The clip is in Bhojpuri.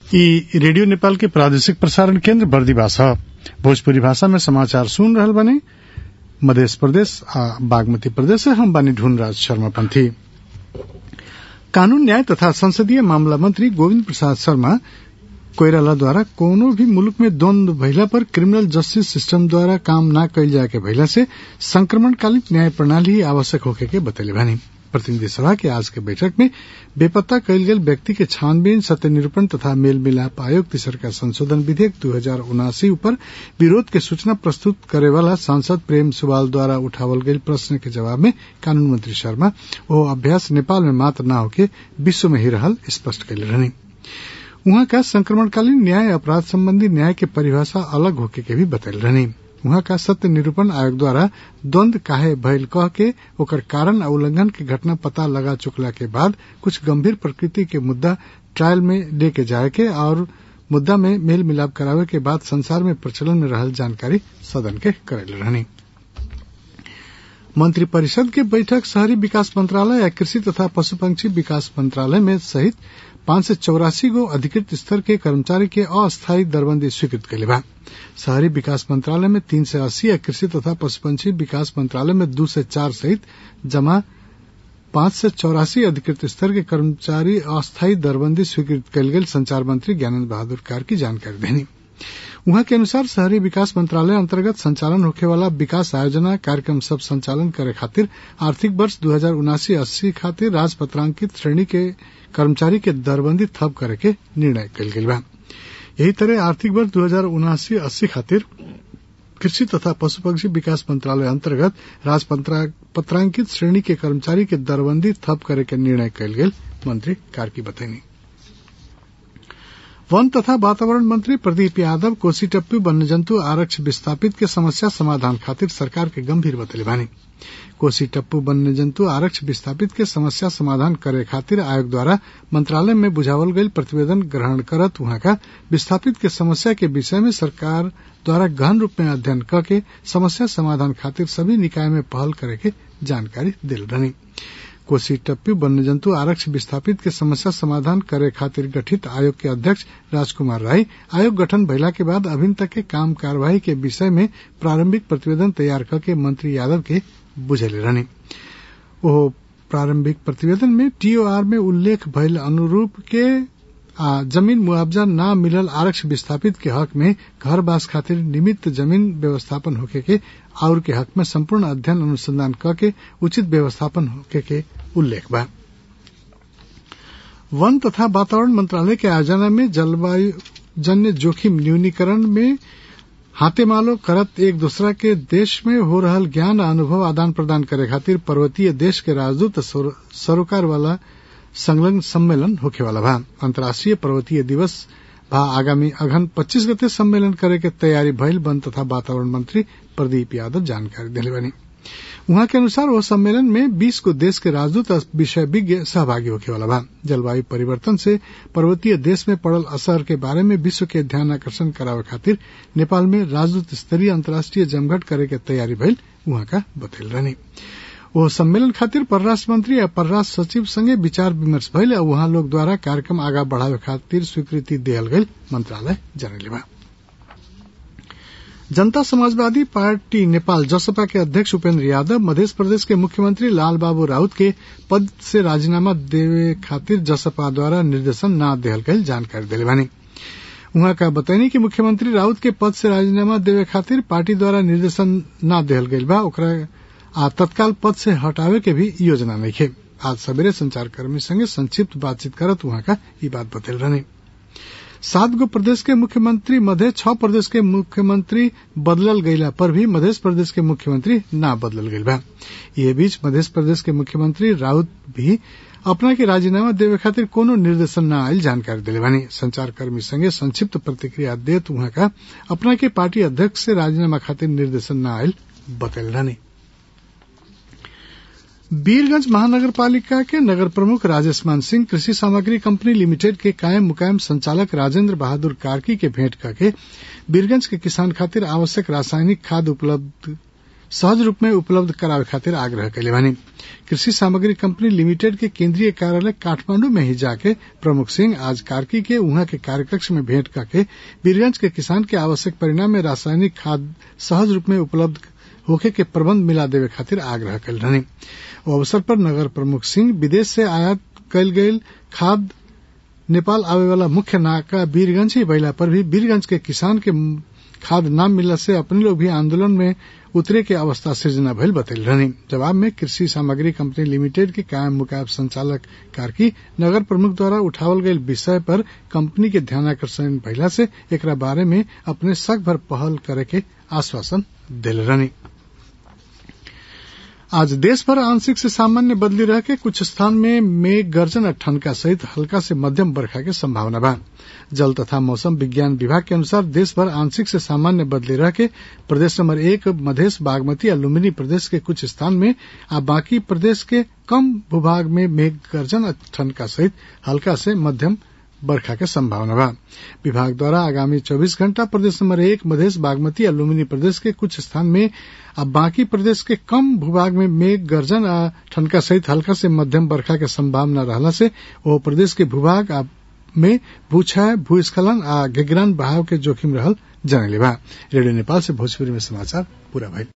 ई रेडियो नेपाल के प्रादेशिक प्रसारण केन्द्र बर्दिवास ह। भोजपुरी भाषा में समाचार सुन रहल बने। मध्य प्रदेश आ बागमती प्रदेश से हम बानी ढूंढराज शर्मा पंथी। कानून न्याय तथा संसदीय मामला मंत्री गोविंद प्रसाद शर्मा कोइराला द्वारा कोनो भी मुलुक में द्वंद्व भइला पर क्रिमिनल जस्टिस सिस्टम द्वारा काम न कइल जाए के भइला से संक्रमणकालीन न्याय प्रणाली ही आवश्यक होखे के बतैले बानी। प्रतिनिधि सभा के आज के बैठक में बेपत्ता कइल गेल व्यक्ति के छानबीन सत्य निरूपण तथा मेल मिलाप आयोग तीसरका संशोधन विधेयक 2079 ऊपर विरोध के सूचना प्रस्तुत करे वाला सांसद प्रेम सुवाल द्वारा उठावल गयल प्रश्न के जवाब में कानून मंत्री शर्मा ओ अभ्यास नेपाल में मात्र न होके विश्व में ही रहल स्पष्ट कइले रहनी। उहाँ का संक्रमणकालीन न्याय अपराध संबंधी न्याय के परिभाषा अलग होके के भी बतैल रहनी। उहाँ का सत्य निरूपण आयोग द्वारा द्वंद्व काहे भइल कह के ओकर कारण आ उल्लंघन के घटना पता लगा चुकला के बाद कुछ गंभीर प्रकृति के मुद्दा ट्रायल में लेके जाए के और मुद्दा में मेल मिलाप करावे के बाद संसार में प्रचलन में रहल जानकारी सदन के करेले रहनी। मंत्रिपरिषद के बैठक शहरी विकास मंत्रालय या कृषि तथा पशुपक्षी विकास मंत्रालय में सहित 584 गो अधिकृत स्तर के कर्मचारी के अस्थायी दरबंदी स्वीकृत कइले बा। शहरी विकास मंत्रालय में 380 या कृषि तथा पशुपक्षी विकास मंत्रालय में 2 से 4 सहित जमा 584 अधिकृत स्तर के कर्मचारी अस्थायी दरबंदी स्वीकृत कइल गेल संचार मंत्री ज्ञानेन्द्र बहादुर कार्की जानकारी देनी। उहाँ के अनुसार शहरी विकास मंत्रालय अंतर्गत संचालन होखे वाला विकास आयोजना कार्यक्रम सब संचालन करे खातिर आर्थिक वर्ष 2079-80 खातिर राजपत्रांकित श्रेणी के कर्मचारी के दरबंदी थप करे के निर्णय कइल गेल बा। यही तरह आर्थिक वर्ष 2079-80 खातिर कृषि तथा पशुपक्षी विकास मंत्रालय अंतर्गत राजपत्रांकित श्रेणी के कर्मचारी के दरबंदी थप करे के निर्णय कइल गेल मंत्री कार्की बतैनी। वन तथा वातावरण मंत्री प्रदीप यादव कोसी टप्पू वन्यजंतु आरक्ष विस्थापित के समस्या समाधान खातिर सरकार के गंभीर बतैले बानी। कोसी टप्पू वन्यजंतु आरक्ष विस्थापित के समस्या समाधान करे खातिर आयोग द्वारा मंत्रालय में बुझावल गयल प्रतिवेदन ग्रहण करत वहां का विस्थापित के समस्या के विषय में सरकार द्वारा गहन रूप में अध्ययन करके समस्या समाधान खातिर सभी निकाय में पहल करे के जानकारी दिल रहनी। कोसी टप्पू वन्यजंतु आरक्ष विस्थापित के समस्या समाधान करे खातिर गठित आयोग के अध्यक्ष राजकुमार राय आयोग गठन भइला के बाद अभिन तक के काम कार्यवाही के विषय में प्रारंभिक प्रतिवेदन तैयार करके मंत्री यादव के बुझेले रहनी। ओ प्रारंभिक प्रतिवेदन में टीओआर में उल्लेख भइल अनुरूप के जमीन मुआवजा न मिलल आरक्ष विस्थापित के हक में घर बास खातिर निमित्त जमीन व्यवस्थापन होके के और के हक में संपूर्ण अध्ययन अनुसंधान करके उचित व्यवस्थापन होके के उल्लेख बा। वन तथा वातावरण मंत्रालय के आयोजना में जलवायु जन्य जोखिम न्यूनीकरण में हाथेमालो करत एक दूसरा के देश में हो रहल ज्ञान आ अनुभव आदान प्रदान करे खातिर पर्वतीय देश के राजदूत सरोकार वाला संलग्न सम्मेलन होखे वाला बा। अंतर्राष्ट्रीय पर्वतीय दिवस भा आगामी अघन 25 गते सम्मेलन करे के तैयारी भइल वन तथा वातावरण मंत्री प्रदीप यादव जानकारी दिले बानी। उहाँ के अनुसार वो सम्मेलन में 20 को देश के राजदूत विषय विज्ञ सहभागी होखे वाला बा। जलवायु परिवर्तन से पर्वतीय देश में पड़ल असर के बारे में विश्व के ध्यान आकर्षण करावे खातिर नेपाल में राजदूत स्तरीय अंतर्राष्ट्रीय जमघट करे के तैयारी भइल उहाँ का बतैल रहनी। वो सम्मेलन खातिर परराष्ट्र मंत्री या परराष्ट्र सचिव संगे विचार विमर्श भइल और वहां लोग द्वारा कार्यक्रम आगा बढ़ावे खातिर स्वीकृति दियल गई मंत्रालय जनले बा। जनता समाजवादी पार्टी नेपाल जसपा के अध्यक्ष उपेन्द्र यादव मध्य प्रदेश के मुख्यमंत्री लाल बाबू राउत के पद से राजीनामा देवे खातिर जसपा द्वारा निर्देशन न देहल गई जानकारी दिले बानी। उहाँ का बताइनी कि मुख्यमंत्री राउत के पद से राजीनामा देवे खातिर पार्टी द्वारा निर्देशन न देहल गई बा ओकरा तत्काल पद से हटावे के भी योजना नइखे। आज सवेरे संचारकर्मी संगे संक्षिप्त बातचीत करत उहाँ का ये बात बतैल रहनी। 7 गो प्रदेश के मुख्यमंत्री मध्य 6 प्रदेश के मुख्यमंत्री बदलल गईला पर भी मध्य प्रदेश के मुख्यमंत्री ना बदलल गईल बा। ये बीच मध्य प्रदेश के मुख्यमंत्री राउत भी अपना के राजीनामा देवे खातिर कोनो निर्देशन न आयल जानकारी दिले बानी। संचारकर्मी संगे संक्षिप्त प्रतिक्रिया देत उहाँ का अपना के पार्टी अध्यक्ष से राजीनामा खातिर निर्देशन न आयल बतैल रहनी। वीरगंज महानगर पालिका के नगर प्रमुख राजेश मान सिंह कृषि सामग्री कंपनी लिमिटेड के कायम मुकायम संचालक राजेंद्र बहादुर कार्की के भेंट करके वीरगंज के किसान खातिर आवश्यक रासायनिक खाद उपलब्ध सहज रूप में उपलब्ध करावे खातिर आग्रह कैले बानी। कृषि सामग्री कंपनी लिमिटेड के केंद्रीय कार्यालय काठमांडू में ही जाके प्रमुख सिंह आज कार्की के उहाँ के कार्यकक्ष में भेंट करके वीरगंज के किसान के आवश्यक परिणाम में रासायनिक खाद सहज रूप में उपलब्ध होखे के प्रबंध मिला देवे खातिर आग्रह कैल रहनी। अवसर पर नगर प्रमुख सिंह विदेश से आयात कैल गयल खाद नेपाल आवे वाला मुख्य नाका वीरगंज ही बैला पर भी वीरगंज के किसान के खाद न मिलने से अपने लोग भी आंदोलन में उतरे के अवस्था सृजना भइल बतैल रहनी। जवाब में कृषि सामग्री कंपनी लिमिटेड के कायम मुकाब संचालक कार्की नगर प्रमुख द्वारा उठावल गयल विषय पर कंपनी के ध्यानाकर्षण भइला से एकरा बारे में अपने शक भर पहल करे के आश्वासन दिल रहनी। आज देश भर आंशिक से सामान्य बदली रह के कुछ स्थान में मेघ गर्जन और ठनका सहित हल्का से मध्यम बरखा के संभावना बा। जल तथा मौसम विज्ञान विभाग के अनुसार देश भर आंशिक से सामान्य बदली रह के प्रदेश नंबर 1 मधेश बागमती और लुम्बिनी प्रदेश के कुछ स्थान में आ बाकी प्रदेश के कम भूभाग में मेघ गर्जन और ठनका सहित हल्का से मध्यम बरखा के संभावना बा। विभाग द्वारा आगामी 24 घंटा प्रदेश नंबर 1 मधेश बागमती और लुम्बिनी प्रदेश के कुछ स्थान में अब बाकी प्रदेश के कम भूभाग में मेघ गर्जन और ठनका सहित हल्का से मध्यम बरखा के संभावना रहला से वो प्रदेश के भूभाग में भूक्षय भूस्खलन आ गिगरान बहाव के जोखिम रहल जनले बा। रेडियो नेपाल से भोजपुरी में समाचार पूरा भइल।